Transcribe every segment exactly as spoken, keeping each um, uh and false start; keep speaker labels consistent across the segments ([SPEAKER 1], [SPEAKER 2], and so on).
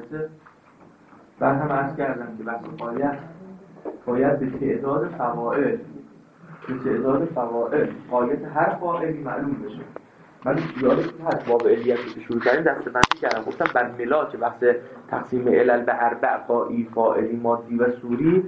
[SPEAKER 1] مباحث بعد هم عرض کردم که بحث قایت باید به تعداد فواعل به تعداد فواعل قایت هر فاعلی معلوم بشه. من یادتون هست باب علیت که شروع کردیم دست بندی کردم، گفتم بر ملاک بحث تقسیم علل به اربع قایی، فاعلی، مادی و صوری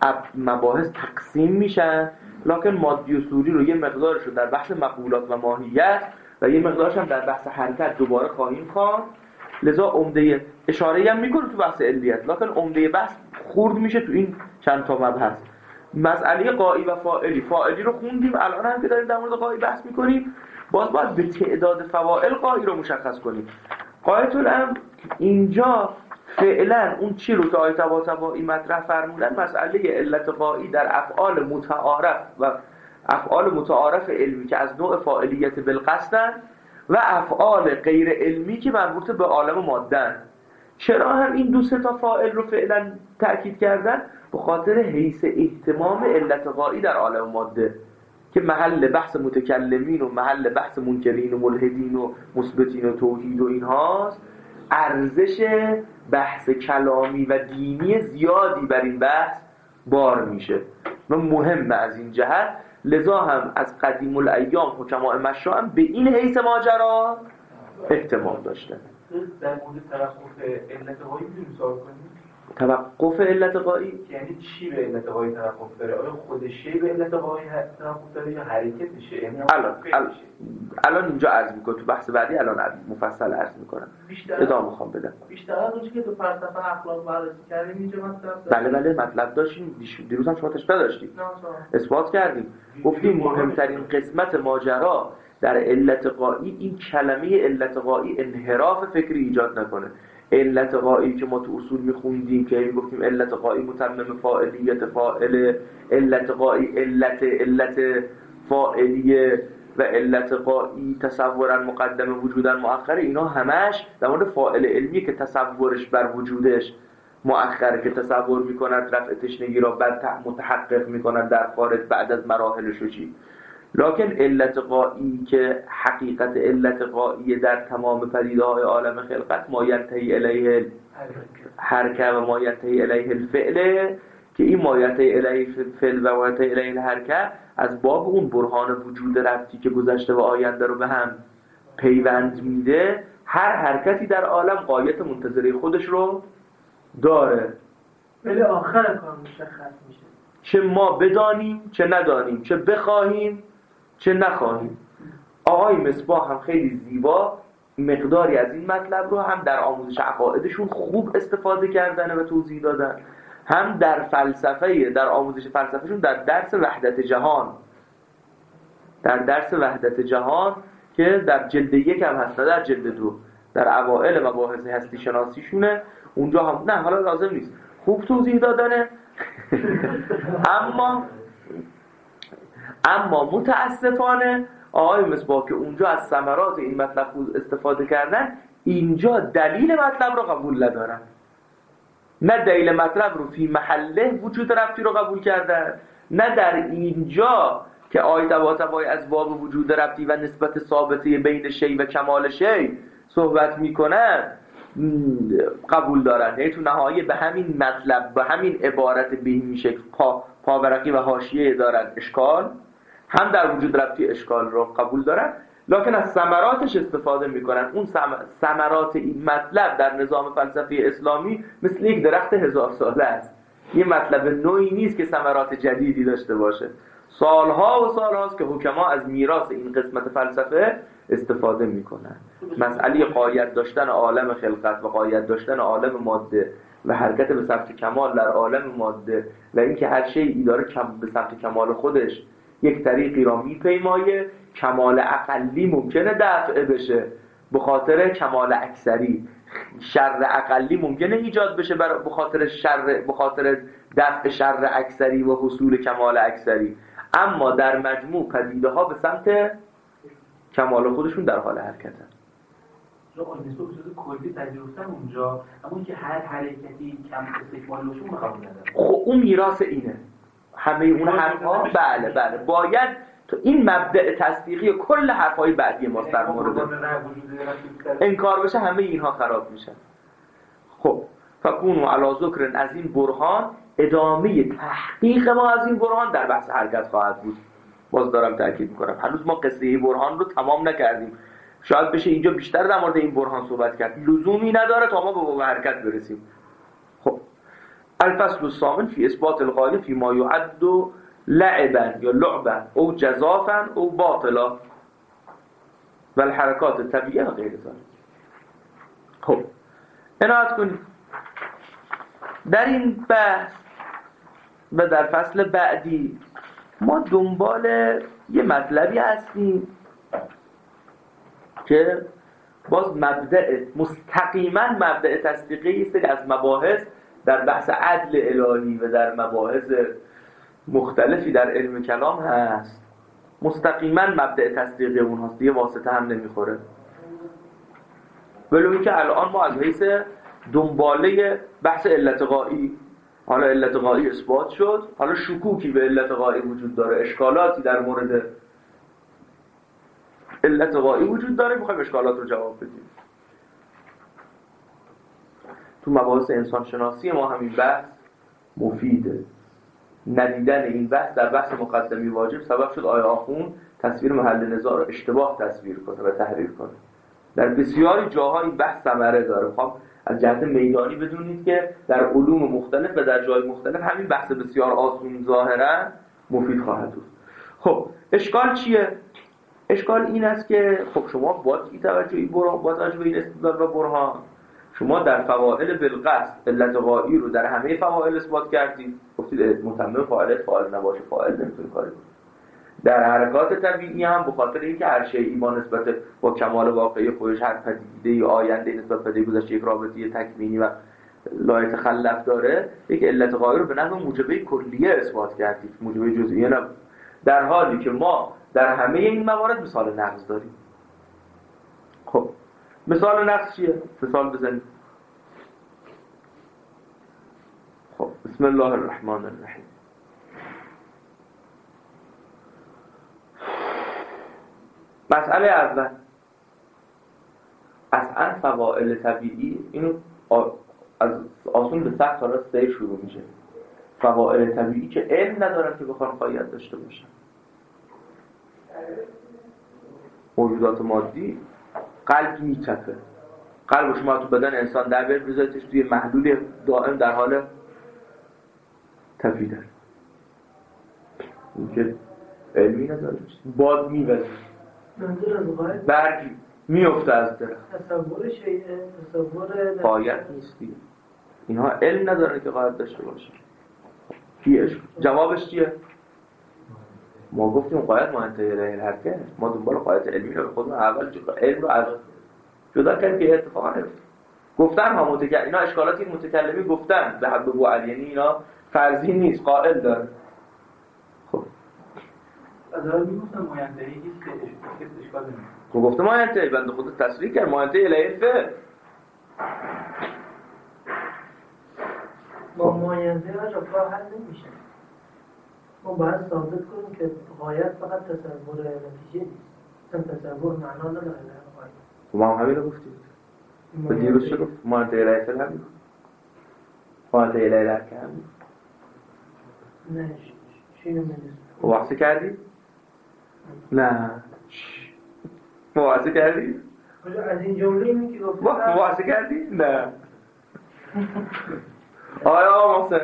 [SPEAKER 1] مباحث تقسیم میشن، لکن مادی و صوری رو یه مقدارش رو در بحث مقولات و ماهیت و یه مقدارش هم در بحث حرکت دوباره خواهیم خواند. لذا عمده اشاره هم میکنه تو بحث علیت، لکن عمده بحث خورد میشه تو این چند تا مبحث. مسئله قایی و فاعلی، فاعلی رو خوندیم، الان هم که داریم در مورد قایی بحث میکنیم، باز باید به تعداد فواعل قایی رو مشخص کنیم. قایت الامر اینجا فعلا اون چی رو که آیه طباطبایی مطرح فرمودن، مسئله علت قایی در افعال متعارف و افعال متعارف علمی که از نوع فاعلیت بالقصدن و افعال غیر علمی که مربوط به عالم ماده‌اند. چرا هم این دو سه تا فاعل رو فعلا تأکید کردن؟ به خاطر حیث اهتمام علت قایی در عالم ماده که محل بحث متکلمین و محل بحث منکرین و ملحدین و مثبتین و توحید و اینهاست. ارزش بحث کلامی و دینی زیادی بر این بحث بار میشه و مهمه از این جهت. لذا هم از قدیم الایام حکماء مشرع هم به این حیث ماجرا اهتمام داشتن.
[SPEAKER 2] در مورد توقف علت قایی میتونیم سوال کنیم؟
[SPEAKER 1] توقف علت قایی
[SPEAKER 2] یعنی چی به علت قایی توقف داره؟ آیا خودشه به علت قایی توقف داره یا حرکتشه؟ یعنی
[SPEAKER 1] الان الان, الان اینجا عرض میکنم، تو بحث بعدی الان مفصل عرض میکنم، ادامه میخوام بدم.
[SPEAKER 2] بیشتر از اونچه که تو فلسفه اخلاق بررسی کردیم اینجا مطلب
[SPEAKER 1] بله بله مطلب داشتیم، دیروز هم شما تشبیه داشتیم، اثبات کردیم، گفتیم مهمترین قسمت ماجرا در علت قایی این کلمه علت قایی انحراف فکری ایجاد نکنه. علت قایی که ما تو اصول میخوندیم که میگفتیم علت قایی متمم فاعلیت فاعل، علت قایی علت علت فاعلیه و علت قایی تصورا مقدم وجودا مؤخره، اینا همش در مورد فاعل علمی که تصورش بر وجودش مؤخره، که تصور میکند رفع تشنگی را بعد متحقق میکند در خارج بعد از مراحلش و چی. لکن علت قایی که حقیقت علت قایی در تمام پدیده‌های عالم خلقت ما ینتهی الیه حرکه و ما ینتهی الیه الفعل، که این ما ینتهی الیه الفعل و ما ینتهی الیه الحرکه از باب اون برهان وجود ربطی که گذشته و آینده رو به هم پیوند میده. هر حرکتی در عالم غایت منتظره خودش رو داره،
[SPEAKER 2] ولی آخر کار مشخص میشه،
[SPEAKER 1] چه ما بدانیم چه ندانیم، چه بخواهیم چه نخواهیم. آقای مصباح هم خیلی زیبا مقداری از این مطلب رو هم در آموزش عقایدشون خوب استفاده کردن و توضیح دادن، هم در فلسفه در آموزش فلسفهشون در درس وحدت جهان در درس وحدت جهان که در جلد یک هم هست نه در جلد دو، در اوائل مباحث هستی شناسیشونه، اونجا هم نه حالا لازم نیست خوب توضیح دادنه. اما اما متاسفانه آقای مصباح که اونجا از ثمرات این مطلب استفاده کردن، اینجا دلیل مطلب رو قبول ندارن، نه دلیل مطلب رو فی محله وجود ربطی رو قبول کردن، نه در اینجا که آیه طباطبایی از باب وجود ربطی و نسبت ثابته بین شی و کمال شی صحبت میکنن قبول دارن. یعنی تو نهایه به همین مطلب به همین عبارت به این شکل پا پاورقی و حاشیه دارن اشکال، هم در وجود ربطی اشکال رو قبول دارن، لکن از ثمراتش استفاده میکنن. اون ثمرات این مطلب در نظام فلسفی اسلامی مثل یک درخت هزار ساله است، یه مطلب نوعی نیست که ثمرات جدیدی داشته باشه. سالها و سالهاست که حکما از میراث این قسمت فلسفه استفاده میکنن. مسئله غایت داشتن عالم خلقت و غایت داشتن عالم ماده و حرکت به سمت کمال در عالم ماده و اینکه هر شیئی داره به سمت کمال خودش یک طریقی را میپیمایه، کمال اقلی ممکنه دفع بشه به خاطر کمال اکثری، شر اقلی ممکنه ایجاد بشه به خاطر شر به خاطر دفع شر اکثری و حصول کمال اکثری، اما در مجموع پدیده ها به سمت کمال خودشون در حال حرکتن.
[SPEAKER 2] آقا نسبت به کلی تجربتن اونجا، اما که هر حرکتی کم استکمالشون قبول نداره.
[SPEAKER 1] خب اون میراث اینه، همه اون حرفا بله بله باید تو این مبدأ تصدیقی کل حرفای بعدی ماست در مورد انکار بشه، همه اینها خراب میشن. خب فکونوا علی ذکر از این برهان، ادامه تحقیق ما از این برهان در بحث حرکت خواهد بود. باز دارم تاکید میکنم هنوز ما قصه برهان رو تمام نکردیم، شاید بشه اینجا بیشتر در مورد این برهان صحبت کرد، لزومی نداره تا ما به باب حرکت برسیم. خب الفصل الثامن فی اثبات الغایه فی ما یعد لعبا یا لعبا او جزافا او باطلا و الحرکات طبیعیه و غیر ذلك. خب عنایت کنید در این بحث و در فصل بعدی ما دنبال یه مطلبی هستیم که باز مبدأ مستقیما مبدأ تصدیقی است از مباحث در بحث عدل الهی و در مباحث مختلفی در علم کلام هست، مستقیما مبدأ تصدیقی اون هست، دیگه واسطه هم نمیخوره. ولی که الان ما از حیث دنباله بحث علت غایی، حالا علت غایی اثبات شد، حالا شکوکی به علت غایی وجود داره، اشکالاتی در مورد علت غایی وجود داره، میخوایم اشکالات رو جواب بدیم. تو مباحث انسان شناسی ما همین بحث مفیده. ندیدن این بحث در بحث مقدمی واجب سبب شد آیه آخون تصویر محل نزاع رو اشتباه تصویر کنه و تحریر کنه. در بسیاری جاها این بحث ثمره داره. خب از جهت میدانی بدونید که در علوم مختلف و در جای مختلف همین بحث بسیار آسون ظاهرا مفید خواهد بود. خب اشکال چیه؟ اشکال این است که خب شما با این توجهی برهان، با توجه به این استدلال و برهان، شما در فواعل بالقصد علت غایی رو در همه فواعل اثبات کردید، گفتید متمم فاعل فاعل نباشه فاعل نمیتونه کاری کنه. در حرکات طبیعی هم به خاطر اینکه هر شیئی با نسبت با کمال واقعی خودش هر پدیده آینده نسبت به پدیده گذشته یک رابطه تکوینی و لا یتخلف داره، یک علت غایی رو به نحو موجبه کلیه اثبات کردید، موجبه جزئیه نه، در حالی که ما در همه این موارد مثال نقض داریم. خب مثال نقض چیه؟ مثال بزنید. خب بسم الله الرحمن الرحیم. مسئله اول، اصلا فواعل طبیعی، اینو از آسون به سخت حالا سیر شروع میشه. فواعل طبیعی که علم ندارن که بخوان خواهیت داشته باشن. موجودات مادی قلب میتپه، قلب شما تو بدن انسان در بیاد بذارتش توی محلول دائم در حال تپیدن، این که علمی نداره. باد میوزه، برگ میفته از درخت،
[SPEAKER 3] تصور شیعه، تصور
[SPEAKER 1] قایت نیست دیگه. اینها علم نداره که قایت داشته باشه. کیش؟ جوابش چیه؟ ما گفتیم قایت منتهی الیه الحرکت، ما دنبال قایت علمی رو خودمون اول علم رو از جدا کردیم که اتفاقا نفت گفتن ها متکلم، اینا اشکالاتی متکلمی گفتن به حد بو علی، یعنی اینا فرضی نیست، قائل داره. خب
[SPEAKER 2] از اول میگفتم منتهی نیست که اشکال نمیشه.
[SPEAKER 1] خب گفتم منتهی، بنده خود تصریح کرد منتهی الیه الفعل.
[SPEAKER 3] با ماینده ها رفاه حل نمیشه. ما باید ثابت کنیم که غایت فقط تصور نتیجه نیست، اصلا تصور معنا نداره.
[SPEAKER 1] ما هم همین رو گفتیم. به دیروز چه گفت؟ منتهی الیه الفعل همین گفت. منتهی الیه الحرکت همین.
[SPEAKER 3] نه چی نمیدونست.
[SPEAKER 1] مباحثه کردی؟ نه مباحثه کردی؟
[SPEAKER 3] از این جمله اینی که گفتم
[SPEAKER 1] مباحثه کردی؟ نه. آیا محسن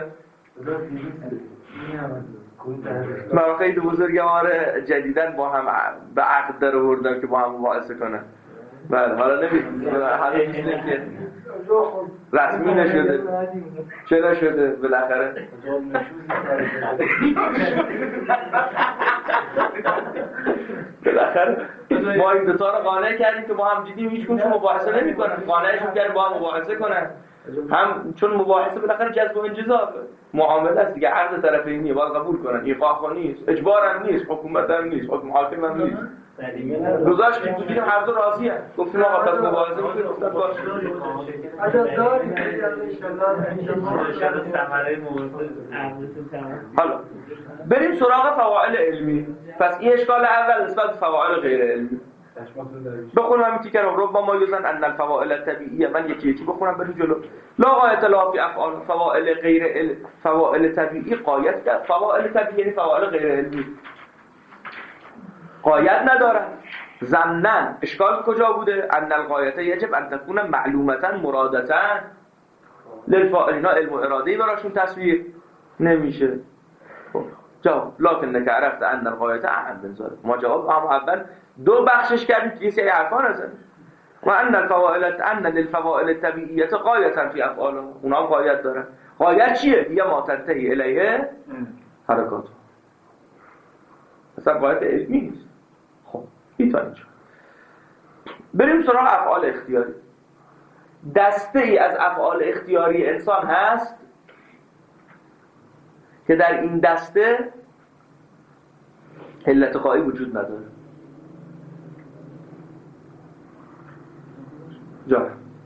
[SPEAKER 1] مواقعی دو بزرگوار جدیدن با هم به عقد در آوردن که با هم مباحثه کنن. بله حالا نمیدونم حالا میشنیم که رسمی نشده. چرا شده بالاخره؟ بالاخره ما این دوتا رو قانع کردیم که با هم دیدیم هیچ کنشون مباحثه نمی کنن، قانعشون کردیم با هم مباحثه کنن، هم چون مباحثه بالاخره جذب و انجذاب معامله است دیگه، عرض طرفینیه باید قبول کنن، ایقاع نیست، اجبار هم نیست، حکومت هم نیست، حکم حاکم هم نیست. گذاشتیم تو دیدیم هر دو راضی هم، گفتیم آقا پس مباحثه میکنیم، گفتن باشه حالا بریم سراغ فواعل علمی. پس این اشکال اول نسبت به فواعل غیر علمی. بخونم همین تیکه رو ربما ما یوزن ان الفوائل الطبیعیه. من یکی یکی بخونم بریم جلو. لا غایت لا فی افعال فوائل غیر ال... فوائل طبیعی غایت کرد. فوائل طبیعی یعنی فوائل غیر علمی غایت ندارن. ضمناً اشکال کجا بوده؟ ان الغایت یجب ان تكون معلومتا مرادتا للفاعلین. علم و اراده‌ای براشون تصویر نمیشه. جواب لكن انك عرفت ان الغایت اهم من ذلك. ما جواب هم اول دو بخشش کردیم که یه سری حرفا نزدیم. و ان الفوائل ان للفوائل الطبیعیه غایتا فی افعالهم. اونا هم غایت دارن. غایت چیه؟ یه ما تنتهی الیه حرکات. اصلا غایت علمی نیست. خب این تا اینجا. بریم سراغ افعال اختیاری. دسته ای از افعال اختیاری انسان هست که در این دسته علت قایی وجود نداره. جا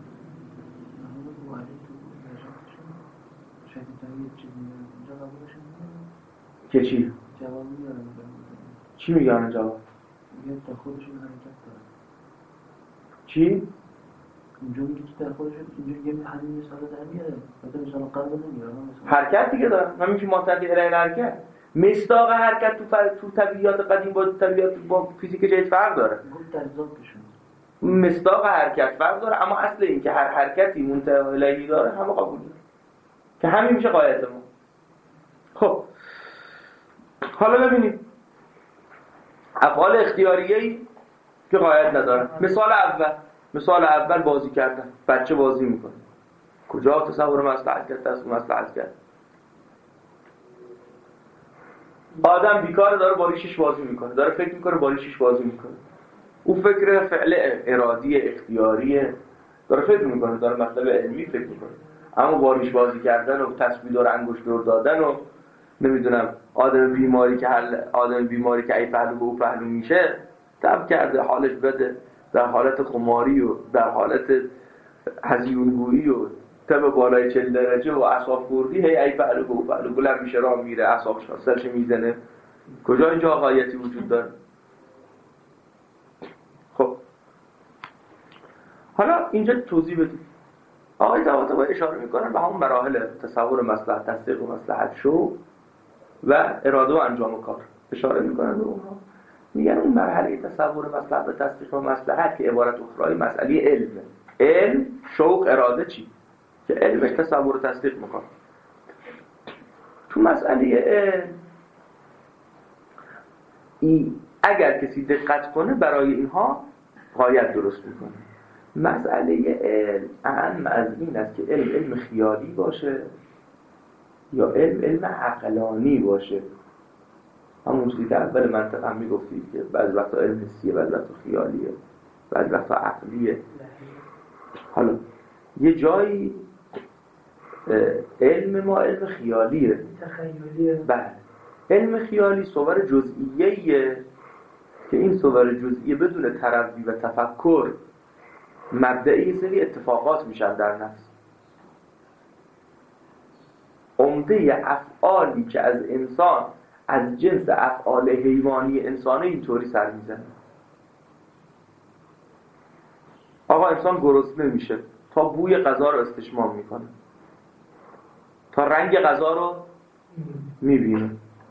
[SPEAKER 1] که چی؟ چی میگن جواب؟ چی؟
[SPEAKER 4] اینجا میگه که در خودشون اینجا یه همین مثال در میاره مثلا مثلا قلب نمیاره
[SPEAKER 1] حرکت دیگه داره. همین که منطقه الیه حرکت مصداق حرکت تو فر... تو طبیعیات قدیم با طبیعیات با فیزیک جدید فرق داره.
[SPEAKER 4] گفت در ذاتشون
[SPEAKER 1] مصداق حرکت فرق داره، اما اصل این که هر حرکتی منتهی الیه داره همه قبول داره که همین میشه قایت ما. خب حالا ببینیم افعال اختیاریه‌ای که قایت ندارن. مثال اول مثال اول بازی کردن. بچه بازی میکنه. کجا تصور مصلحت کرد؟ تصور مصلحت کرد. آدم بیکاره داره با ریشش بازی میکنه. داره فکر میکنه با ریشش بازی میکنه. او فکر فعل ارادی اختیاریه. داره فکر میکنه، داره مطلب علمی فکر میکنه. اما با ریش بازی کردن و تسبیح دور انگشت دور دادن و نمیدونم آدم بیماری که حل آدم بیماری که ای پهلو به او پهلو میشه تب کرده، حالش بده، در حالت خماری و در حالت هزیونگویی و تب بالای چهل درجه و اعصاب خوردی هی ای پهلو به او پهلو بلند میشه راه میره اعصابش سرش میزنه. کجا اینجا غایتی وجود داره؟ خب حالا اینجا توضیح بدیم. آقای طباطبایی اشاره میکنن به همون مراحل تصور مصلحت، تصدیق و مصلحت شو و اراده و انجام کار. اشاره میکنن به اونها. میگن اون مرحله تصور مصلحت و تصدیق و مصلحت که عبارت اخرای مسئله علمه. علم، شوق، اراده چی؟ که علمش تصور و تصدیق میکنه. تو مسئله علم ای اگر کسی دقت کنه برای اینها غایت درست میکنه. مسئله علم اهم از این است که علم علم خیالی باشه یا علم علم عقلانی باشه. همون چیزی که اول منطقه هم میگفتید که بعضی وقتا علم حسیه، بعضی وقتا خیالیه، بعضی وقتا عقلیه. حالا یه جایی علم ما علم خیالیه،
[SPEAKER 3] تخیلیه.
[SPEAKER 1] بله علم خیالی صور جزئیه‌ایه که این صور جزئیه بدون تروی و تفکر مبدأی سری اتفاقات میشن در نفس. عمده افعالی که از انسان از جنس افعال حیوانی انسانه اینطوری سر میزنه. آقا انسان گرسنه میشه تا بوی غذا رو استشمام میکنه، تا رنگ غذا رو میبینه.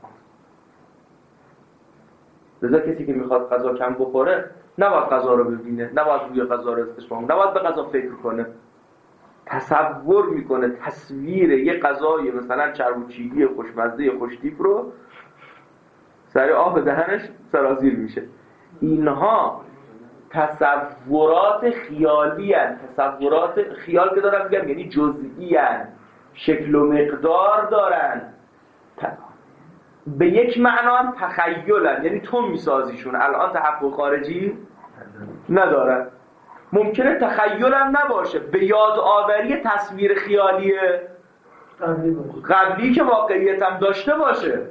[SPEAKER 1] لذا کسی که میخواد غذا کم بخوره نباید غذا رو ببینه، نباید بوی غذا رو استشمام، نباید به غذا فکر کنه. تصور میکنه تصویر یه غذای مثلا چرب و چیلی خوشمزه خوشتیپ رو سر آب دهنش سرازیر میشه. اینها تصورات خیالی هستند. تصورات خیال که دارم میگم یعنی جزئی هستند، شکل و مقدار دارن، به یک معنا هم تخیلن، یعنی تو میسازیشون، الان تحقق خارجی ندارن. ممکنه تخیل هم نباشه، به یاد آوری تصویر خیالی قبلی که واقعیت هم داشته باشه،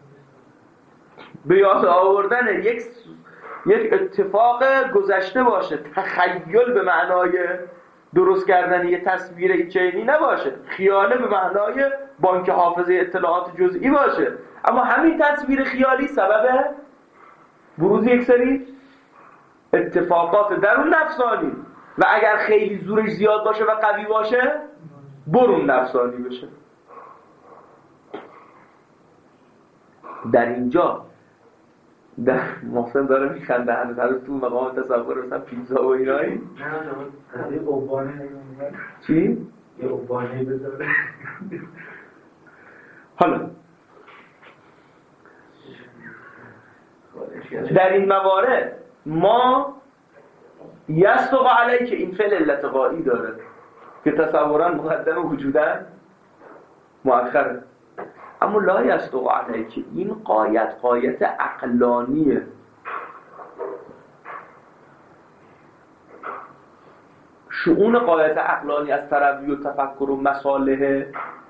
[SPEAKER 1] به یاد آوردن یک یک اتفاق گذشته باشه. تخیل به معنای درست کردن یه تصویر چینی نباشه، خیاله به معنای بانک حافظه اطلاعات جزئی باشه. اما همین تصویر خیالی سبب بروز یک سری اتفاقات درون نفسانی و اگر خیلی زورش زیاد باشه و قوی باشه برون نفسانی بشه. در اینجا در محسن داره میخنده هنوز هنوز تو مقام تصور مثلا پیتزا و اینایی
[SPEAKER 2] نه نه یه اوبانه نمیدونم
[SPEAKER 1] چی؟
[SPEAKER 2] یه اوبانه بذاره.
[SPEAKER 1] حالا در این موارد ما یستق علیه که این فعل علت غایی داره که تصورا مقدم وجودا مؤخره، اما لا یستق علیه که این قایت قایت عقلانیه. شؤون قایت عقلانی از تروی و تفکر و مصالح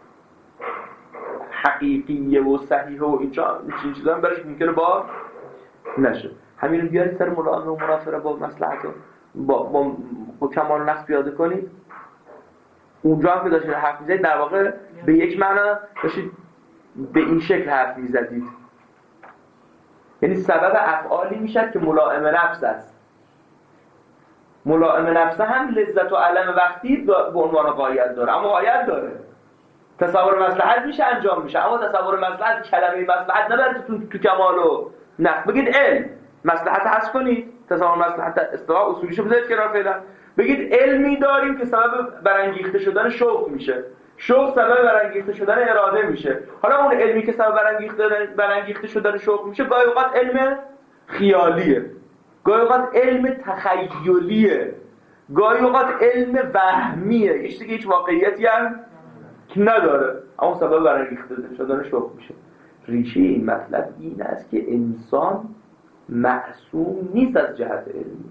[SPEAKER 1] حقیقیه و صحیحه و اینجا این چیزا هم برش ممکنه با نشه. همین رو بیارید سر ملائمه و منافره با مصلحت با, با, با کمال نقص پیاده کنید. اونجا هم که داشتید حرف میزدید در واقع به یک معنا داشتید به این شکل حرف میزدید، یعنی سبب افعالی میشد که ملائمه نفس است. ملائمه نفس هم لذت و علم وقتی به عنوان غایت داره، اما غایت داره. تصور مصلحت میشه انجام میشه، اما تصور مصلحت کلمه مصلحت نبرید تو, تو کمال و نه. بگید علم مصلحت حذف کنید، تصور مصلحت اصطلاح اصولیشو بذارید کنار فعلا. بگید علمی داریم که سبب برانگیخته شدن شوق میشه، شوق سبب برانگیخته شدن اراده میشه. حالا اون علمی که سبب برانگیخته برانگیخته شدن شوق میشه گاهی اوقات علم خیالیه، گاهی اوقات علم تخیلیه، گاهی اوقات علم وهمیه، هیچ دیگه هیچ واقعیتی هم نداره، اما سبب برانگیخته شدن شوق میشه. ریشه این مطلب این است که انسان معصوم نیست از جهت علمی.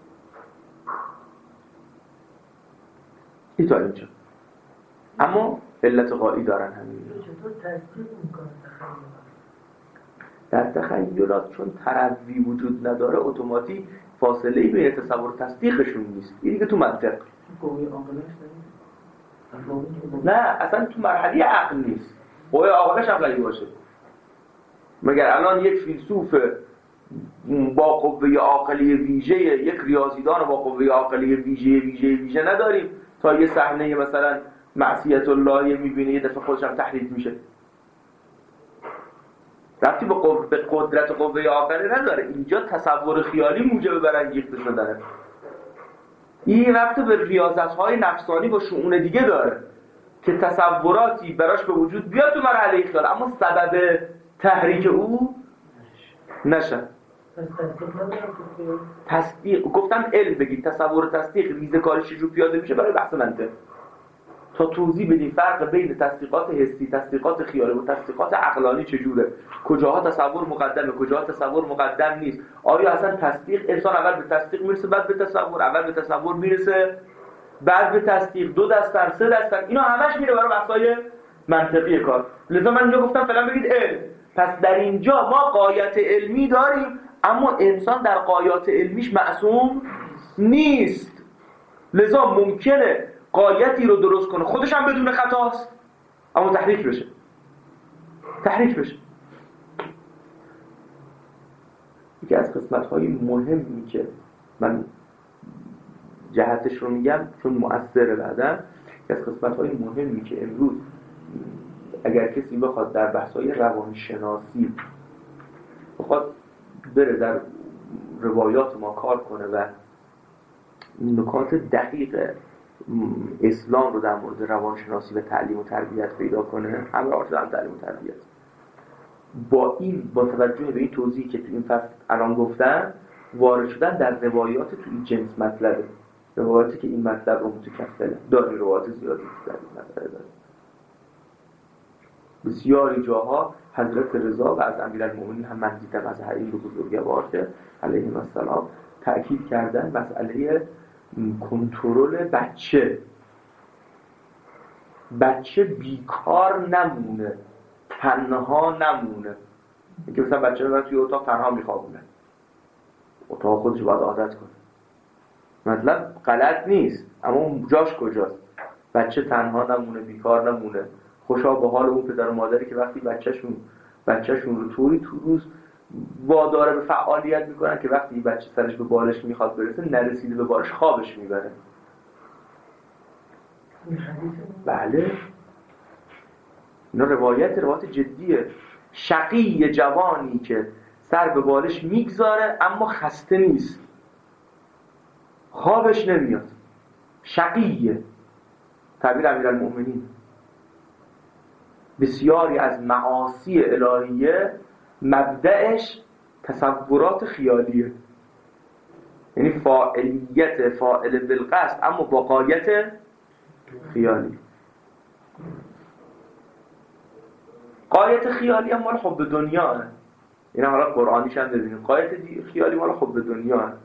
[SPEAKER 1] این تا اینجا، اما علت غایی دارن همین.
[SPEAKER 3] چطور تصدیق میکنه
[SPEAKER 1] در تخیلات چون تروی وجود نداره اتوماتیک فاصله بین تصور و تصدیقشون نیست. این دیگه تو منطق
[SPEAKER 4] قوی عاقلش
[SPEAKER 1] نه، اصلا تو مرحله عقل نیست. قوی عاقلش هم غیبی باشه. مگر الان یک فیلسوف با قوه عاقلی ویژه، یک ریاضیدان با قوه عاقلی ویژه ویژه ویژه نداریم تا یه صحنه مثلا معصیت الله میبینه یه دفعه خودش هم تحریف میشه. ربطی به قوه به قدرت قوه عاقلی نداره. اینجا تصور خیالی موجب برانگیخته شدنه. این ربط به ریاضت‌های نفسانی با شؤون دیگه داره که تصوراتی براش به وجود بیاد تو مرحله خیال، اما سبب تحریک او نشه. تصدیق گفتم علم بگید، تصور تصدیق ریزه کارش چجور پیاده میشه برای بحث منطق تا توضیح بدیم فرق بین تصدیقات حسی، تصدیقات خیالی و تصدیقات عقلانی چجوره، کجاها تصور مقدمه، کجاها تصور مقدم نیست. آیا اصلا تصدیق انسان اول به تصدیق میرسه بعد به تصور، اول به تصور میرسه بعد به تصدیق، دو دستن سه دستن، اینا همش میره برای بحث‌های منطقی کار. لذا من اینجا گفتم فعلا بگید علم. پس در اینجا ما غایت علمی داریم، اما انسان در غایات علمیش معصوم نیست. لذا ممکنه غایتی رو درست کنه خودش هم بدون خطاست، اما تحریف بشه تحریف بشه یکی از قسمت‌های مهمی که من جهتش رو میگم چون مؤثره بعداً، یکی از قسمت‌های مهمی که امروز اگر کسی بخواد در بحث‌های روانشناسی بخواد بره در روایات ما کار کنه و نکات دقیق اسلام رو در مورد روانشناسی و تعلیم و تربیت پیدا کنه، همراه شدن تعلیم و تربیت با این با توجه به این توضیحی که تو این فصل الان گفتن وارد شدن در روایات تو این جنس مطلبه، روایاتی که این مطلب رو متکفله داره، روایات زیادی در این مطلب داره. بسیاری جاها حضرت رضا و از امیرالمومنین هم من دیدم از این دو بزرگوار که علیهم السلام تأکید کردن مسئله کنترل بچه بچه بیکار نمونه، تنها نمونه. اینکه مثلا بچه رو توی اتاق تنها میخوابونه، اتاق خودش باید عادت کنه، مطلب غلط نیست، اما اون جاش کجاست؟ بچه تنها نمونه، بیکار نمونه، خوشا به حال اون پدر و مادری که وقتی بچهشون بچهشون رو طوری تو روز واداره به فعالیت میکنن که وقتی بچه سرش به بالش میخواد برسه نرسیده به بالش خوابش میبره. بله اینا روایت روایت جدیه. شقی جوانی که سر به بالش میگذاره اما خسته نیست، خوابش نمیاد، شقیه. تعبیر امیرالمؤمنین. بسیاری از معاصی الهیه مبدأش تصورات خیالیه، یعنی فاعلیت فاعل بالقصد اما با غایت خیالی. غایت خیالی هم مال حب دنیا هست. اینا حالا قرآنیش هم ببینیم. غایت خیالی مال حب دنیا هست.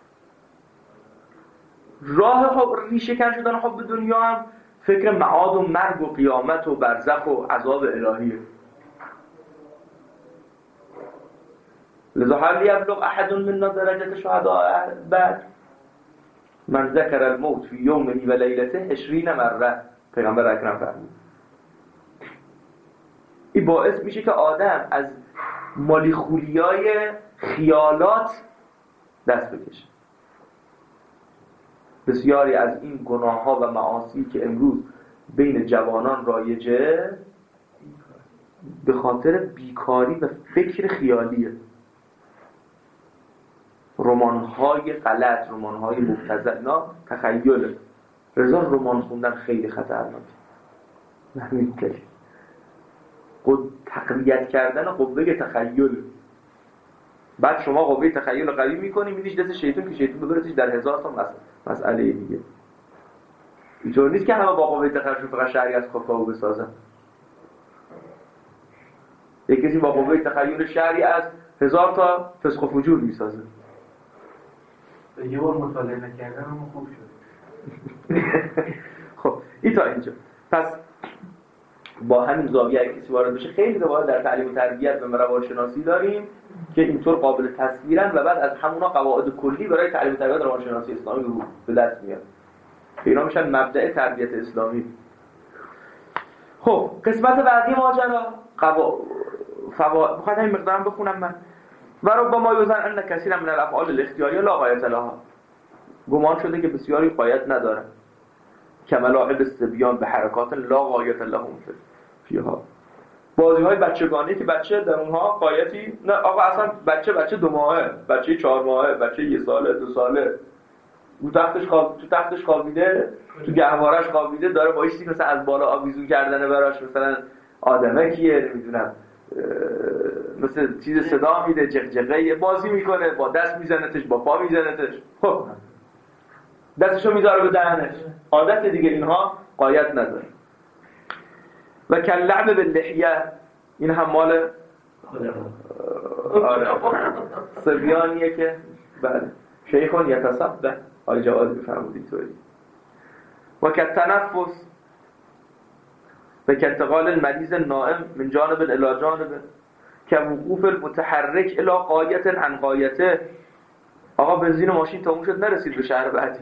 [SPEAKER 1] راه حب ریشه کن شدن حب دنیا هم فکر معاد و مرگ و قیامت و برزخ و عذاب الهیه. لذا هل یبلغ احد منا درجة شهداء بعد من ذکر الموت فی یومه و لیلته عشرین مره. پیغمبر اکرم فرمود این باعث میشه که آدم از مالی خولیای خیالات دست بکشه. بسیاری از این گناه ها و معاصی که امروز بین جوانان رایجه به خاطر بیکاری و فکر خیالیه. رمان‌های غلط، رمان‌های مبتذل، اینا تخیله. رضا رمان خوندن خیلی خطرناکه. نمی‌کنه. خود تقویت کردن قوه تخیل. بعد شما قوه تخیل قوی می‌کنی میدیش دست شیطان که شیطان ببرتش در هزار تا مسئله مسئله دیگه. اینطور نیست که همه با قوه تخیل فقط شهری از کاکائو بسازن. یک کسی با قوه تخیل شهری از هزار تا فسق و فجور میسازه.
[SPEAKER 2] یه بار مطالعه نکردم اما خوب شد.
[SPEAKER 1] خب این تا اینجا. پس با همین زاویه اگه کسی وارد بشه خیلی روایت در تعلیم و تربیت و روانشناسی داریم که اینطور قابل تصویرن و بعد از همونا قواعد کلی برای تعلیم و تربیت روانشناسی اسلامی رو به دست میاد. اینا میشن مبدأ تربیت اسلامی. خب قسمت بعدی ماجرا قوا فوا بخاطر این مقدارم بخونم من. و ربما یظن ان کثیر من الافعال الاختیاریه لا غایت لها. گمان شده که بسیاری غایت ندارن. کملاعب الصبیان به حرکات لا غایت لهم فیها. بازی‌های بچگانه که بچه در اونها غایتی نه. آقا اصلا بچه بچه دو ماهه، بچه چهار ماهه، بچه یک ساله، دو ساله تو تختش خواب تو تختش خوابیده، تو گهوارش خوابیده، داره با ایشتی مثلا از بالا آویزون کردنه براش مثلا آدمکیه نمیدونم مثل چیز صدا میده، جغجغه بازی میکنه، با دست میزنتش، با پا میزنتش، خب دستشو میذاره به دهنش. عادت دیگه اینها غایت نداره. و کل لعب باللحیه، این هم مال صبیانیه که بله شیخون یتصبح آی جواز بفرمودی توی و که تنفس و که انتقال المریض نائم من جانب الى جانب که وقوف المتحرک الى قایت عن قایته. آقا بنزین ماشین تموم شد نرسید به شهر بعدی،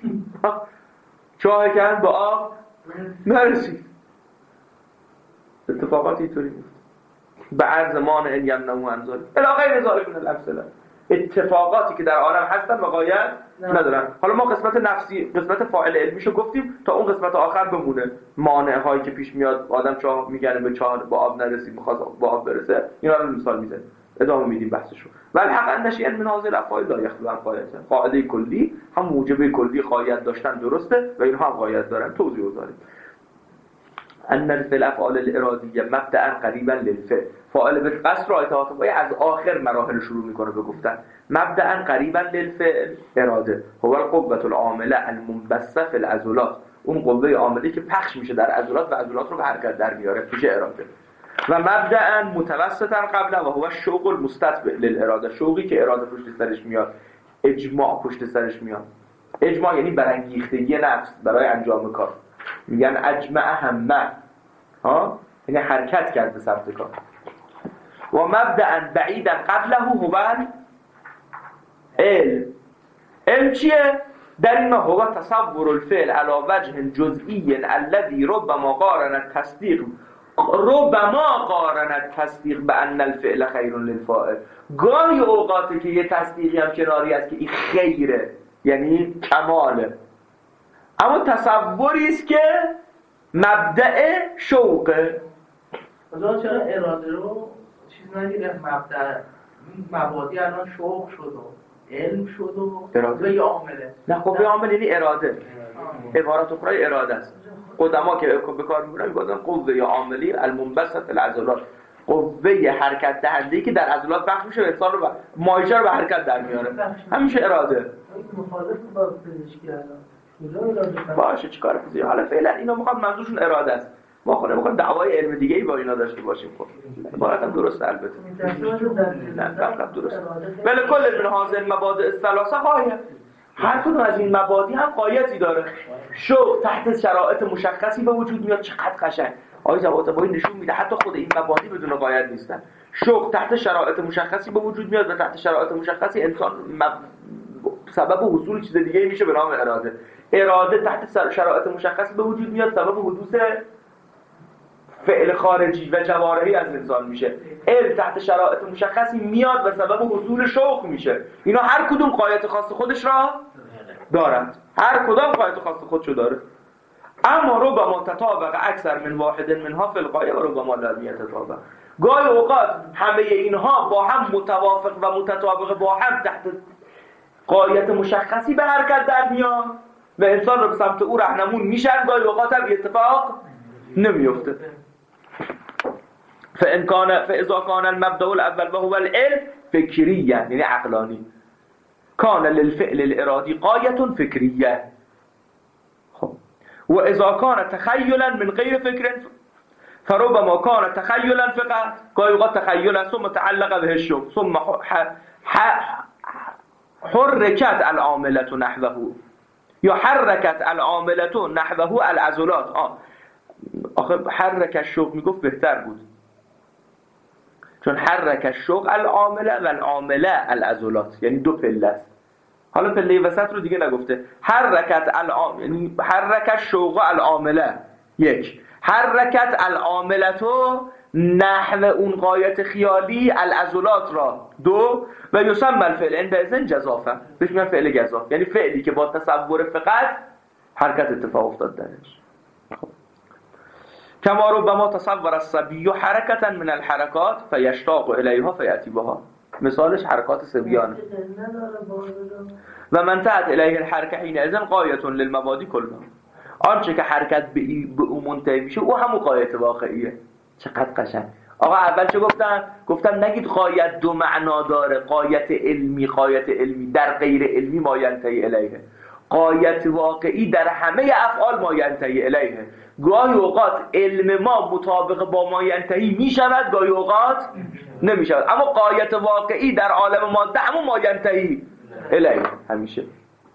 [SPEAKER 1] چاه کن به آب نرسید. اتفاقات اینطوری بود. به عرض مانع یمنعو انزال الی غیر ذلک من الامثله. اتفاقاتی که در عالم هستن و غایت ندارن. حالا ما قسمت نفسی قسمت فاعل علمیشو گفتیم تا اون قسمت آخر بمونه. مانع هایی که پیش میاد آدم چاه میگنه به چاه با آب نرسید میخواد با آب برسه، اینا رو مثال میزنیم ادامه میدیم بحثشو. ولی حق اندشی من هذه الافعال لا یخلو عن قایته. قاعده کلی هم موجب کلی غایت داشتن درسته و اینها هم غایت دارن. توضیح داریم ان الافعال الارادیه مبدأ قریبا للفعل. فاعل بالقصد را اتفاقا از آخر مراحل شروع میکنه به گفتن. مبدأ قریبا للفعل اراده هو القوة العامله المنبثه فی العضلات. اون قوه عاملی که پخش میشه در عضلات و عضلات رو به حرکت در میاره میشه اراده. و مبدأ متوسطا قبل و هو الشوق المستتبع للاراده. شوقی که اراده پشت سرش میاد، اجماع پشت سرش میاد. اجماع یعنی برانگیختگی نفس برای انجام کار. میگن اجمع همه، ها یعنی حرکت کرد به سمت کار. و مبدأ بعیدا قبله هو علم. علم چیه؟ در این هو تصور الفعل على وجه جزئی الذي ربما قارن التصدیق ربما قارنت تصدیق به ان الفعل خیر للفاعل. گاهی اوقاتی که یه تصدیقی هم کناری است که این خیره، یعنی کماله، اما تصوری است که مبدأ شوقه.
[SPEAKER 2] مثلا چرا اراده رو چیز نگیره؟ مبدأ مبادی الان شوق شد و علم شد و
[SPEAKER 1] اراده
[SPEAKER 2] یا عامله.
[SPEAKER 1] نه خب به عامل یعنی اراده، عبارت اخرى اراده است. قدما که به کار میبرن میگن قوه یا عاملی المنبسط العضلات، قوه حرکت دهنده‌ای که در عضلات بخش میشه و انسان رو به مایشه رو به حرکت در میاره، همیشه اراده.
[SPEAKER 3] مخالف با پزشکی الان
[SPEAKER 1] باشه چیکار پزشکی؟ حالا فعلا اینا میخوام منظورشون اراده است. ما خود میخوام دعوای علم دیگه ای با اینا داشته باشیم. خب واقعا درست البته نه واقعا درست. ولی کل من حاضر مبادئ الثلاثه قایت، هر کدوم از این مبادی هم قایتی داره. شوق تحت شرایط مشخصی به وجود میاد. چقدر قشنگ آقای طباطبایی نشون میده حتی خود این مبادی بدون قایت نیستن. شوق تحت شرایط مشخصی به وجود میاد و تحت شرایط مشخصی انسان مب... سبب حصول چیز دیگه میشه به نام اراده. اراده تحت شرایط مشخصی به وجود میاد، سبب حدوث فعل خارجی و جوارحی از انسان میشه. علم تحت شرایط مشخصی میاد و سبب حصول شوق میشه. اینا هر کدوم قایت خاص خودش را دارند، هر کدام قایت خاص خودشو داره. اما ربما تطابق اکثر من واحد منها فی الغایه و ربما لا یتطابق. گاهی اوقات همه اینها با هم متوافق و متطابق با هم تحت قایت مشخصی به حرکت در میان و انسان رو به سمت او راهنمون میشن. گاهی اوقات هم اتفاق نمیفته. فإن كان فإذا كان المبدأ الأول وهو العلم فكريا يعني عقلاني كان للفعل الإرادي قاية فكرية. وإذا كان تخيلا من غير فكر فربما كان تخيلا فقط قاية تخيلا ثم تعلق به الشوق ثم حركت العاملة نحوه یا حركت العاملة نحوه العضلات. آه آخه حرک الشوق میگفت بهتر بود، چون حرک الشوق العامله و العامله العضلات، یعنی دو پله است. حالا پله وسط رو دیگه نگفته. حرکت العام یعنی حرک الشوق العامله یک، حرکت العامله تو نحو اون قایت خیالی العضلات را دو و یسمى الفعل عند اذن جزافه، بهش میگن فعل گزاف، یعنی فعلی که با تصور فقط حرکت اتفاق افتاد درش. كما ربما تصور الصبي حركة من الحركات فيشتاق إليها فيأتي بها. مثالش حركات صبيان. و من انتهت إليه الحركة حينئذ قایة للمبادئ كلها. آنچه که حرکت به او منتهی میشه او هم قایت واقعیه. چقدر قشنگ. آقا اول چه گفتم؟ گفتم نگید قایت دو معنا داره، قایت علمی قایت علمی در غیر علمی ما ینتهی الیه. قایت واقعی در همه افعال ما ینتهی الیه. گاهی اوقات علم ما مطابق با ما ینتهی می شود، گاهی اوقات نمی شود، اما قایت واقعی در عالم ماده همون ما ینتهی الیه همیشه.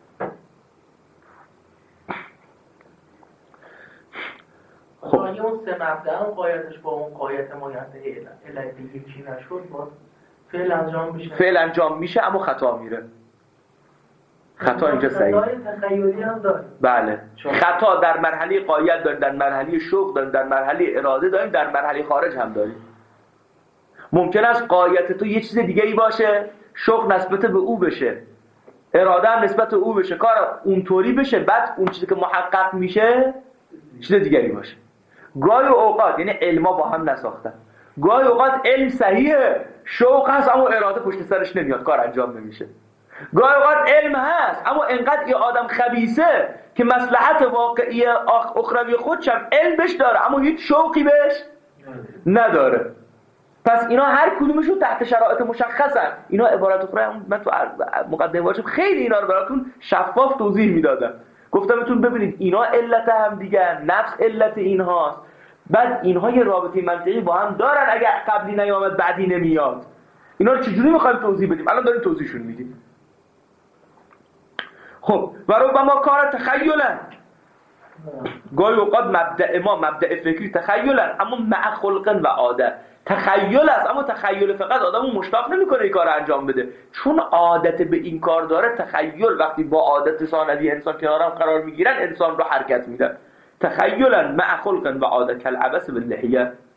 [SPEAKER 2] خب اگه اون سه مبدأ اون قایتش با اون قایت ما ینتهی الیه یکی نشد، باز فعل انجام میشه
[SPEAKER 1] فعل انجام میشه اما خطا میره. خطا اینجا صحیح.
[SPEAKER 3] تخیلی هم داره.
[SPEAKER 1] بله. خطا در مرحله قایت داریم، در مرحله شوق داریم، در مرحله اراده داریم، در مرحله خارج هم داریم. ممکن است قایت تو یه چیز دیگه ای باشه، شوق نسبت به او بشه، اراده هم نسبت به او بشه، کار اونطوری بشه، بعد اون چیزی که محقق میشه چیز دیگری باشه. گاهی اوقات یعنی علما با هم نساختن. گاهی اوقات علم صحیحه، شوق هست اما اراده پشت سرش نمیاد، کار انجام نمیشه. گاهی اوقات علم هست اما انقدر این آدم خبیثه که مصلحت واقعی اخروی خودش هم علم بهش داره اما هیچ شوقی بهش نداره. پس اینا هر کدومشون تحت شرایط مشخصن. اینا عبارت اخرى من تو مقدمه واجب خیلی اینا رو براتون شفاف توضیح میدادم. گفتم بهتون ببینید اینا علت هم دیگه، نفس علت اینهاست. بعد اینها یه رابطه منطقی با هم دارن، اگر قبلی نیامد بعدی نمیاد. اینا رو چجوری میخوایم توضیح بدیم؟ الان داریم توضیحشون میدیم. خب و ربما کار تخیلن، گاهی اوقات مبدأ ما مبدأ فکری تخیلن اما مع خلق و عادت. تخیل است اما تخیل فقط آدمو مشتاق نمیکنه این کار انجام بده، چون عادت به این کار داره. تخیل وقتی با عادت ثانوی انسان کنارم قرار میگیرن انسان رو حرکت میدن. تخیلا مع خلق و عادت کالعبث باللحیه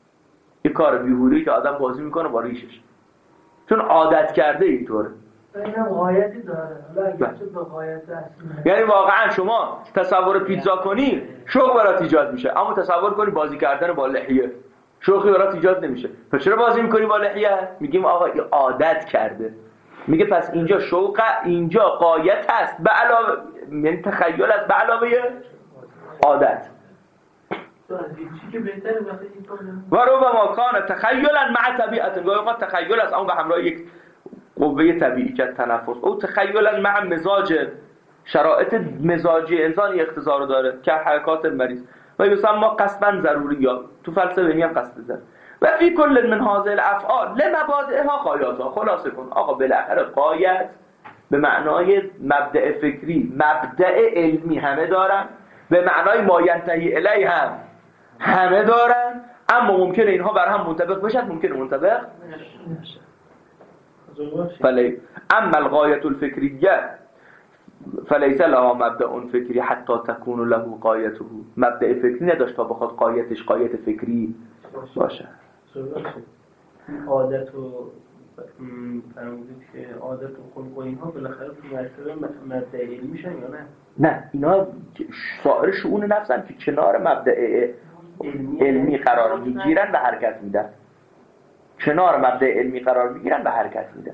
[SPEAKER 1] یه کار بیهوده‌ای که آدم بازی میکنه با ریشش، چون عادت کرده اینطوره.
[SPEAKER 3] اینم غایتی داره. حالا اگه تو به غایت اصلی،
[SPEAKER 1] یعنی واقعا شما تصور پیتزا کنی شوق برات ایجاد میشه، اما تصور کنی بازی کردن با لحیه شوقی برات ایجاد نمیشه. پس چرا بازی میکنی با لحیه؟ میگیم آقا این عادت کرده. میگه پس اینجا شوق، اینجا غایت هست به علاوه، یعنی تخیل است به علاوه عادت.
[SPEAKER 2] چی که بهتره وقتی این
[SPEAKER 1] و ربما کان تخیلا مع طبیعت، گاهی اوقات تخیل است اما به همراه یک قوه طبیعی که تنفس، او تخیلا مع مزاج، شرایط مزاجی انسان اقتضا رو داره که حرکات مریض و یسمى قصدا ضروری، یا تو فلسفه میگن قصد ضروری. و فی کل من هذه الافعال لمبادئها غایاتها. خلاصه کن آقا بالاخره غایت به معنای مبدأ فکری، مبدأ علمی همه دارن، به معنای ما ینتهی الیه هم همه دارن، اما ممکنه اینها بر هم منطبق بشن، ممکنه منطبق نشه. فلی اما الغایت الفکریه فلیس لها مبدأ فکری حتی تكون له غایته. مبدأ فکری نداشت تا بخواد غایتش غایت فکری باشه.
[SPEAKER 2] عادت و فرمودید که عادت و خلق و اینها بالاخره تو مرتبه مبدأ علمی میشن یا نه؟
[SPEAKER 1] نه، اینا سایر شؤون نفسن که کنار مبدأ علمی قرار میگیرن و حرکت میدن. کنار مبدأ علمی قرار میگیرن و حرکت میدن.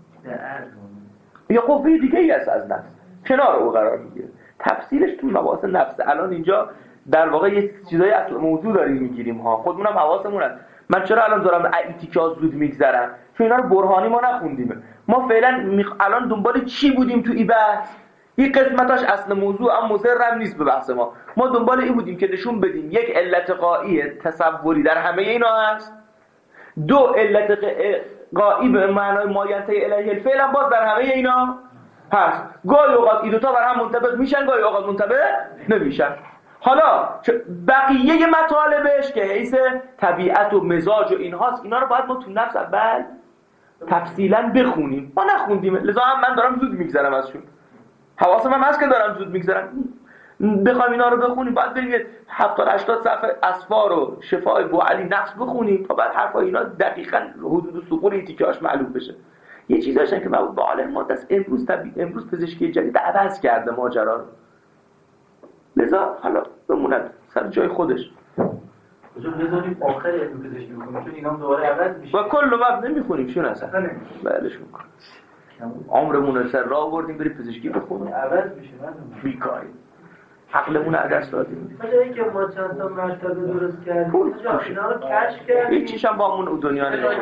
[SPEAKER 1] یا قوه دیگه ای است از نفس کنار او قرار میگیره. تفسیرش تو مباحث نفس. الان اینجا در واقع یه چیزای اصل موضوع داریم میگیریم ها، خودمونم حواسمون هست. من چرا الان دارم ایتیکا زود میگذرم؟ چون اینا رو برهانی ما نخوندیم. ما فعلا میخ... الان دنبال چی بودیم تو این بحث؟ این قسمتاش اصل موضوع اما مضرم نیست به بحث ما. ما دنبال این بودیم که نشون بدیم یک علت غایی تصوری در همه اینا هست، دو علت غایی به معنای ما ینتهی الیه الفعل هم باز در همه اینا هست. گاهی اوقات این دو تا بر هم منطبق میشن، گاهی اوقات منطبق نمیشن. حالا بقیه مطالبش که حیث طبیعت و مزاج و اینهاست، اینا رو باید ما تو نفس اول تفصیلا بخونیم. ما نخوندیم، لذا هم من دارم زود میگذرم ازشون. حواسم هم هست که دارم زود میگذرم. بخوایم اینا رو بخونیم باید بریم هفتاد هشتاد صفحه اسفار و شفای بوعلی نفس بخونیم تا بعد حرفای اینا دقیقاً حدود سقوط ایتیکاش معلوم بشه. یه چیزی داشتن که مربوط به عالم ماده است. امروز طبیعی امروز پزشکی جدید عوض کرده ماجرا رو. لذا حالا بموند سر جای خودش.
[SPEAKER 2] کجا بذاریم آخر علم پزشکی بکنیم چون اینا هم دوباره عوض میشه.
[SPEAKER 1] و کل وقت نمیخونیم شون اصلا. بلش میکنیم. عمرمون رو سر راه آوردیم بریم پزشکی بخونیم.
[SPEAKER 2] عوض میشه من
[SPEAKER 1] بیکاری. عقلمون رو عدس دادیم.
[SPEAKER 3] مثلا اینکه ما چند تا مرتبه درست کردیم، اینا رو کشف کردیم.
[SPEAKER 1] هیچ چیز هم با همون دنیا نمیشه.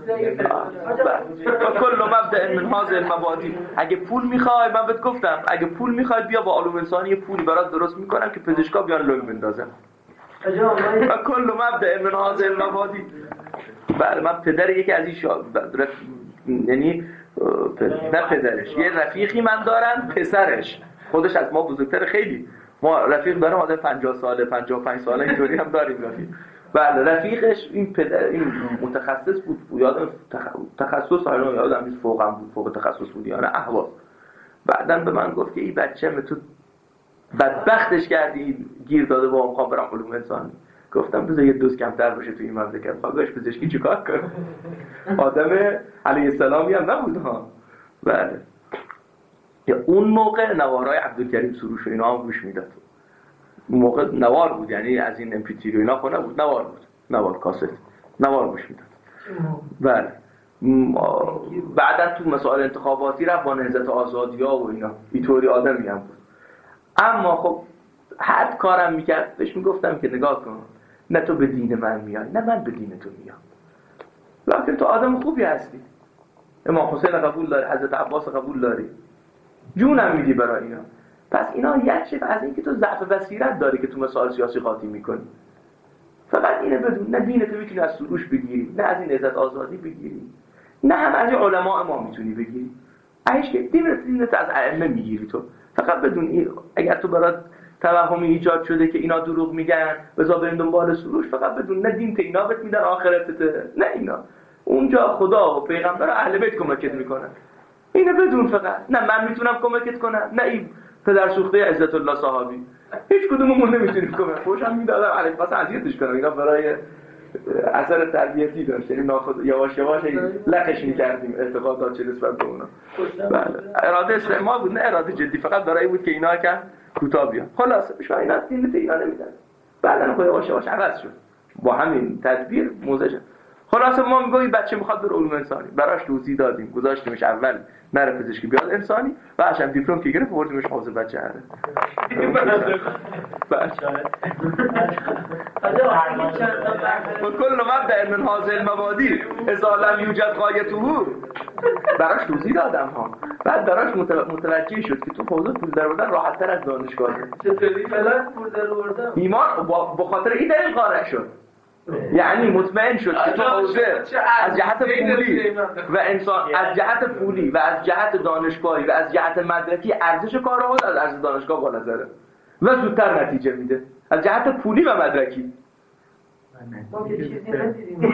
[SPEAKER 1] کل مبدأ من هذه المبادئ. اگه پول میخوای، من بهت گفتم اگه پول میخوای بیا با علوم انسانی پولی برات درست میکنم که پزشکا بیان لول بندازن. و کل مبدأ من هذه المبادئ. بله، من پدر یکی از این شاگردان، یعنی نه پدرش، یه رفیقی من دارم، پسرش خودش از ما بزرگتر خیلی. ما رفیق دارم آدم پنجاه ساله پنجاه و پنج ساله اینطوری هم داریم رفیق. بله، رفیقش این پدر این متخصص بود، یادم تخصص حالا یادم نیست فوقم بود، فوق تخصص بود یا نه احواز. بعداً به من گفت که این بچه تو بدبختش کردی گیر داده با میخوام برم علوم انسانی. گفتم بذار یه دوست کمتر بشه تو این مملکت. خواهش پزشکی چیکار کنه؟ آدم علیه السلامی هم نبود ها. بله. یا اون موقع نوارای عبدالکریم سروش و اینا هم گوش میداد. اون موقع نوار بود، یعنی از این ام پی تری و اینا خونه بود، نوار بود، نوار کاست، نوار گوش میداد. بله. بعدا تو مسائل انتخاباتی رفت با نهضت آزادی‌ها و اینا، اینطوری آدمی هم بود. اما خب هر کارم میکرد بهش میگفتم که نگاه کن، نه تو به دین من میای نه من به دین تو میام، لکن تو آدم خوبی هستی، امام حسین قبول داری، حضرت عباس قبول داری، جونم میدی برای اینا. پس اینا یکشه از این که تو ضعف بصیرت داری که تو مسائل سیاسی قاطی میکنی. فقط اینه بدون، نه دینتو میتونی از سروش بگیری، نه از این عزت آزادی بگیری، نه هم از علماء ما میتونی بگیری. عیش که دینت از ائمه میگیری. تو فقط بدون اگر تو برات توهمی ایجاد شده که اینا دروغ میگن بذار بریم دنبال سروش، فقط بدون نه دین اینا بهت میدن آخرتته، نه اینا اونجا خدا و پیغمبر و اهل بیت کمکت میکنن. اینو بدون فقط، نه من میتونم کمکت کنم نه این پدر سوخته عزت الله صحابی، هیچ کدوممون نمیتونیم کمک. خوشم میدادم علی پس اذیتش کنم، اینا برای اثر تربیتی داشت، یعنی ناخود یواش یواش لقش می‌کردیم اعتقادات چه نسبت به اونا. بله اراده استعمار بود، نه اراده جدی، فقط برای بود که اینا کن کوتاه بیان. خلاصه بهش اینا دین اینا نمیدن. بعدن خود یواش یواش عوض شد با همین تدبیر موزش. خلاصه ما میگیم بچه میخواد بره علوم انسانی، براش توضیح دادیم، گذاشتیمش اول نره پزشکی بیاد انسانی، بعدش هم دیپلم که گرفت بردیمش حوزه بچه هره. و کل مبدأ من هذه المبادئ اذا لم یوجد غایته، براش توضیح دادم ها. بعد براش متوجه شد که تو حوزه پول در آوردن راحت تر از دانشگاه.
[SPEAKER 3] چطوری بلد پول در آوردن؟
[SPEAKER 1] ایمان به خاطر این دلیل قانع شد، یعنی مطمئن شد که تو حوزه از جهت پولی و انسان، از جهت پولی و از جهت دانشگاهی و از جهت مدرکی ارزش کار خود از ارزش دانشگاه بالاتره و زودتر نتیجه میده از جهت پولی و مدرکی.
[SPEAKER 3] ما یه چیزی ندیدیم.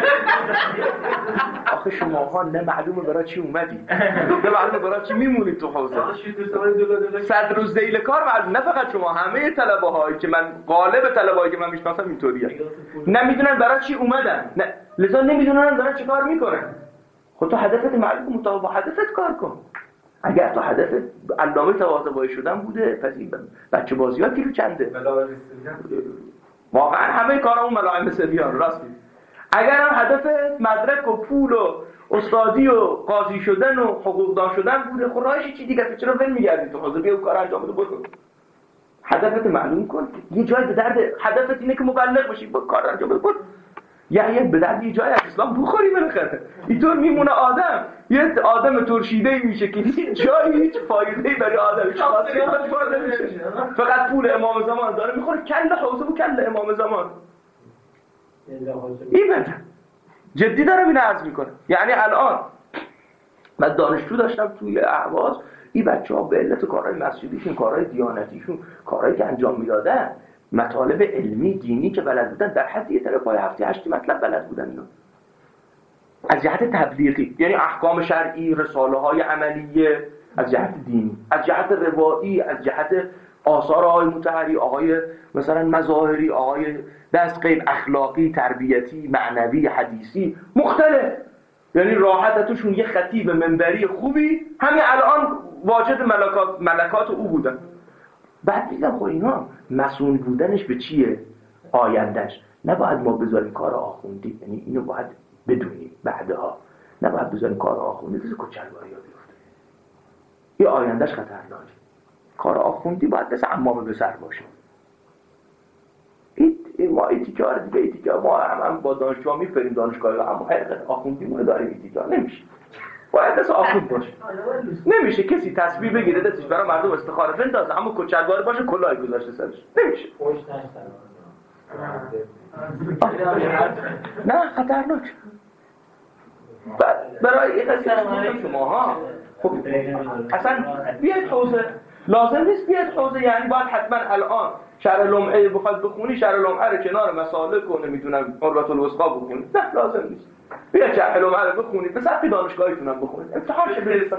[SPEAKER 1] آخه شماها نه معلومه برای چی اومدی، نه معلومه برای چی میمونید تو حوزه. صد روز دیل کار معلوم، نه فقط شما، همه طلبه هایی که من غالب طلبه هایی که من میشناسم اینطوریه، نمیدونن برای چی اومدن، نه لذا نمیدونن دارن چی کار میکنن. خب تو هدفت معلومه، مطابق با هدفت کار کن. اگر تو هدفت علامه طباطبایی شدن بوده، پس این بچه بازیات کیلو چنده؟ واقعا همه کارامون ملاعن سریان راست میگی. اگر هم هدف مدرک و پول و استادی و قاضی شدن و حقوقدان شدن بوده، خب راهش چی دیگه؟ چرا ول میگردی تو حوزه بیا کار انجام بده بکن. هدفت معلوم کن، یه جای به درد هدفت اینه که مبلغ بشی، با کار انجام بده بکن. یعنی به درد یه جای اسلام بخوری بالاخره. اینطور میمونه آدم یه آدم ترشیده‌ای میشه که هیچ جایی هیچ فایده‌ای برای آدمش نمیشه، فقط پول امام زمان داره میخوره، کله حوزه و کله امام زمان. این بده جدی داره این عرض میکنه. یعنی الان من دانشجو داشتم توی اهواز، این بچه‌ها به علت کارهای مسجدیشون، کارهای دیانتیشون، کارهایی که انجام میدادن، مطالب علمی دینی که بلد بودن، در حد یه طرف پای هفته هشت مطلب بلد بودن اینا. از جهت تبلیغی یعنی احکام شرعی، رساله های عملیه، از جهت دینی، از جهت روایی، از جهت آثار آقای مطهری، آقای مثلا مظاهری، آقای دستقیب، اخلاقی، تربیتی، معنوی، حدیثی، مختلف. یعنی راحت توشون یه خطیب منبری خوبی همین الان واجد ملکات ملکات او بودن. بعد دیدم خب اینا مسئول بودنش به چیه؟ آیندهش. نباید ما بذاریم کار آخوندی، یعنی اینو باید بدونیم بعدها. نباید بذاریم کار آخوندی مثل کچلواری ها بیفته. این آیندهش خطرناکه. کار آخوندی باید مثل عمامه به سر باشه. این ما ایتیکار دیگه ایتیکار ما هم, هم با دانشجوها میفریم دانشگاهی، اما حقیقت آخوندی مونه داریم ایتیکار نمیشه. باید مثل آخوند باشه. نمیشه کسی تصویر بگیره دستش برای مردم استخاره بندازه اما کچلوار باشه کلاهی گذاشته سرش. نمیشه. نه خطرناک. برای این قضیه شما ها خب اصلا بیاید حوزه لازم نیست بیاید حوزه، یعنی باید حتما الان شرح لمعه بخواد بخونی شرح لمعه رو کنار مسالک و نمیدونم قربت الوسقا بخونی، نه لازم نیست. بیا شرح لمعه رو بخونید به سطح دانشگاهیتون هم بخونید، امتحان شه برسید.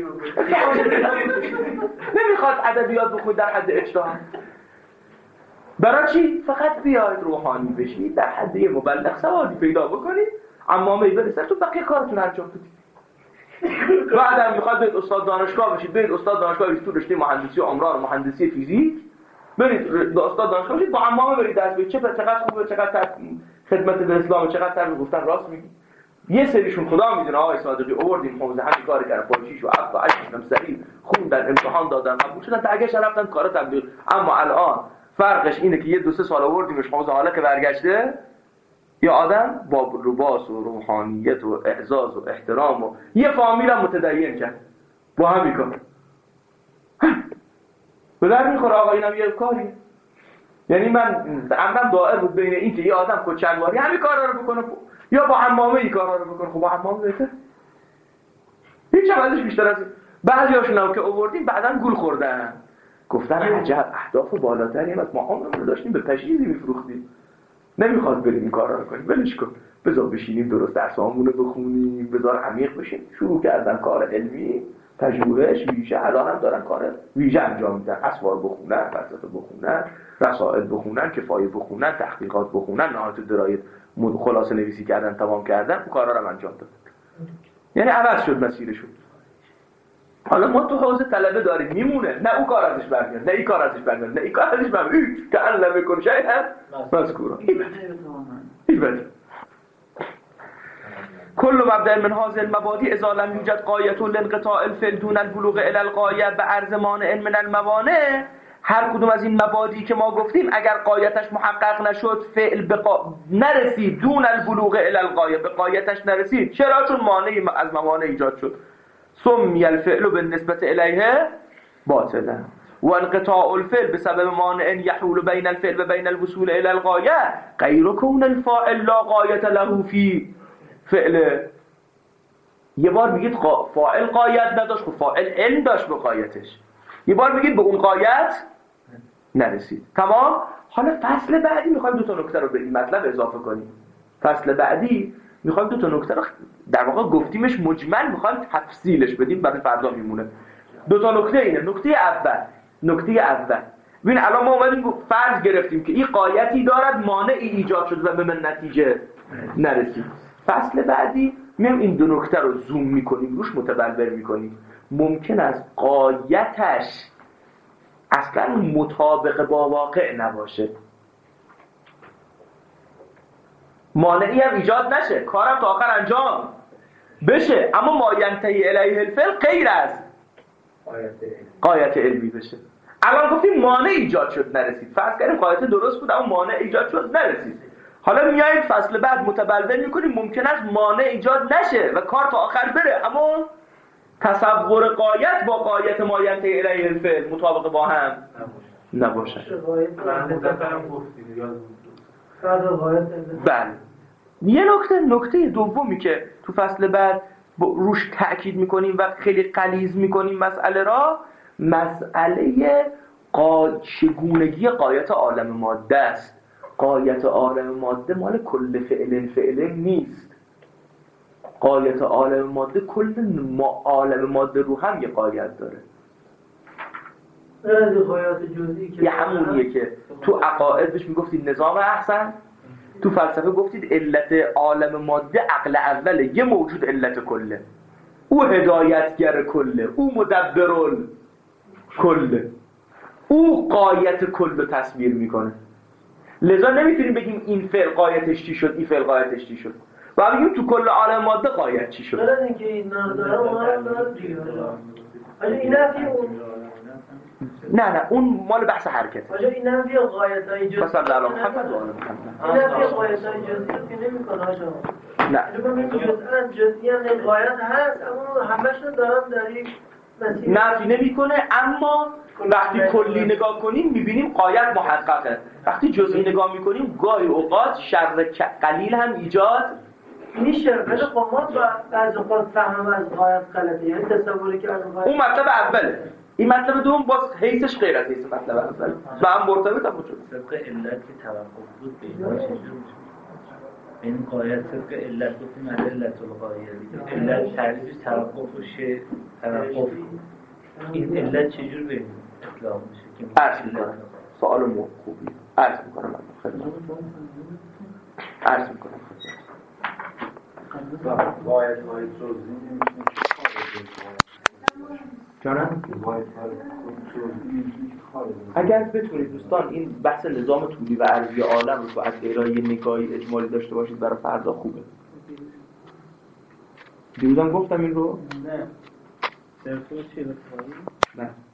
[SPEAKER 1] نمیخواد ادبیات بخونید در حد اجتهاد. برای چی؟ فقط بیاید روحانی بشید، در حد یه مبلغ سوادی پیدا بکنید، عمامه برسید تو بقیه کارتون انجام بدید. بعدم میخواد برید استاد دانشگاه بشید، برید استاد دانشگاه بشید تو رشته مهندسی عمران و مهندسی فیزیک، برید استاد دانشگاه بشید با عمامه برید درس بدید. چقدر خوبه، چقدر خدمت به اسلام، چقدر گفتن راست میگی. یه سریشون خدا میدونه آقای صادقی آوردیم حوزه همین کار کردن، پاچیش و عفو عشقم سریع خوندن، امتحان دادن، قبول شدن، تاگش رفتن کارا تبلیغ. اما الان فرقش اینه که یه دو سه سال آوردیمش حوزه، حالا که برگشته یه آدم با لباس و روحانیت و اعزاز و احترام و یه فامیل هم متدین کرد با همین کار. به در میخوره آقا اینم یه کاری. یعنی من عمرم دائر بود بین این که یه آدم کچلواری همین کارا رو بکنه یا با حمامه این کارا رو بکنه. خب با حمامه بهتر، هیچ چقدرش بیشتر از این. بعضی هاشون هم که آوردیم بعدن گول خوردن، گفتن عجب اهداف بالاتری هم از ما عمرمون رو داشتیم به پشیزی میفروختیم، نمیخواد بریم این کارا رو کنیم، ولش کن، بذار بشینیم درست درسامون رو بخونیم، بذار عمیق بشیم. شروع کردن کار علمی، پژوهش ویژه الان هم دارن کار ویژه انجام میدن، اسوار بخونن، فلسفه بخونن، رسائل بخونن، کفایه بخونن، تحقیقات بخونن، نهایت درایت خلاصه نویسی کردن، تمام کردن، اون کارا رو انجام دادن. یعنی عوض شد مسیرشون. حالا ما تو حوزه طلبه داریم میمونه، نه اون کار ازش برمیاد، نه این کار ازش برمیاد، نه این کار ازش برمیاد، که علم میکنه شاید هم مذکورا این بده. كل مبدأ من هذه المبادئ اذا لم يوجد غایة لانقطاع الفعل دون البلوغ الى الغایه بعرض مانع من الموانع، هر کدوم از این مبادی که ما گفتیم اگر غایتش محقق نشد، فعل بقا... نرسید، دون البلوغ الی الغایه، به غایتش نرسید، چرا؟ چون مانعی از موانع ایجاد شد. سمی الفعل بالنسبه الیه باطلا و انقطاع الفعل بسبب مانع یحول بین الفعل و بین الوصول الی الغایه غیر کون الفاعل لا غایه له فی فعل. یه بار میگید قا... فاعل غایت نداشت، خب فاعل علم داشت به غایتش. یه بار میگید به اون غایت نرسید. تمام. حالا فصل بعدی میخوایم دو تا نکته رو به این مطلب اضافه کنیم. فصل بعدی میخوایم دو تا نکته رو در واقع گفتیمش مجمل، میخوایم تفصیلش بدیم، برای فردا میمونه. دو تا نکته اینه. نکته اول نکته اول ببین الان ما اومدیم فرض گرفتیم که این غایتی دارد، مانعی ایجاد شد و به من نتیجه نرسید. فصل بعدی میام این دو نکته رو زوم میکنیم، روش متبلور میکنیم. ممکن است غایتش اصلا مطابق با واقع نباشه، مانعی هم ایجاد نشه، کارم تا آخر انجام بشه، اما ما ینتهی الیه الفعل غیر از غایت علمی بشه. الان گفتیم مانع ایجاد شد نرسید، فرض کردیم غایت درست بود اما مانع ایجاد شد نرسید. حالا میاییم فصل بعد متبلور میکنیم، ممکن است مانع ایجاد نشه و کار تا آخر بره، اما تصور غایت با غایت ما ینتهی الیه الفعل مطابق با هم نباشه. بله. یه نکته نکته دومی که تو فصل بعد روش تأکید میکنیم و خیلی غلیظ میکنیم مسئله را، مسئله قا... چگونگی غایت عالم ماده است. غایت عالم ماده مال کل فعل فعل نیست. غایت عالم ماده کل ما عالم ماده رو هم یه غایت داره.
[SPEAKER 3] غایات جزئی که
[SPEAKER 1] یه همونیه که تو عقاید بهش میگفتید نظام احسن، تو فلسفه گفتید علت عالم ماده عقل اوله، یه موجود علت کله، او هدایتگر کله، او مدبر کله، او غایت کل رو تصویر میکنه. لذا نمیتونیم بگیم این فعل غایتش چی شد، این فعل غایتش چی شد، و بگیم تو کل عالم ماده غایت چی شد.
[SPEAKER 3] دارن اینکه این نداره اونها هم دارن دیگه. آجا این نفی اون
[SPEAKER 1] نه نه اون مال بحث حرکته.
[SPEAKER 3] آجا این نفی غایت های جزئی
[SPEAKER 1] مثلا در عالم محمد و عالم محمد
[SPEAKER 3] این نفی غایت های جزئی رو که نمیکنه آجا.
[SPEAKER 1] نه
[SPEAKER 3] ببین جزءا جزئی هم این غایت هست، اما همشون دارن در یک مسیر
[SPEAKER 1] نفی نمیکنه، اما وقتی کلی نگاه کنیم میبینیم غایت محققه. وقتی جزئی نگاه میکنیم گاهی اوقات شر قلیل هم ایجاد
[SPEAKER 3] میشه. ولی خب ما بعضی اوقات فهم از غایت غلطه، یعنی تصوری که از غایت
[SPEAKER 1] اون مطلب اوله. این مطلب دوم باز حیثش غیر از حیث مطلب اول و هم مرتبط هم شد.
[SPEAKER 4] طبق علت که توقف بود به اینا چجور میشه؟ این غایت طبق علت گفتیم از علت الغایه دیگه، علت تعریفش توقف و شه توقف، این علت چجور به این اطلاق میشه که
[SPEAKER 1] عرض میکنم سوال خوبی عرض میکنم من خیلی عرض میکنم
[SPEAKER 5] غایت های جزئی نمیشه
[SPEAKER 1] جانم؟ اگر بتونید دوستان این بحث نظام طولی و عرضی عالم رو از ارائه نگاهی اجمالی داشته باشید برای فردا خوبه. دیروزم گفتم این رو؟
[SPEAKER 4] نه صرفا چیه؟
[SPEAKER 1] نه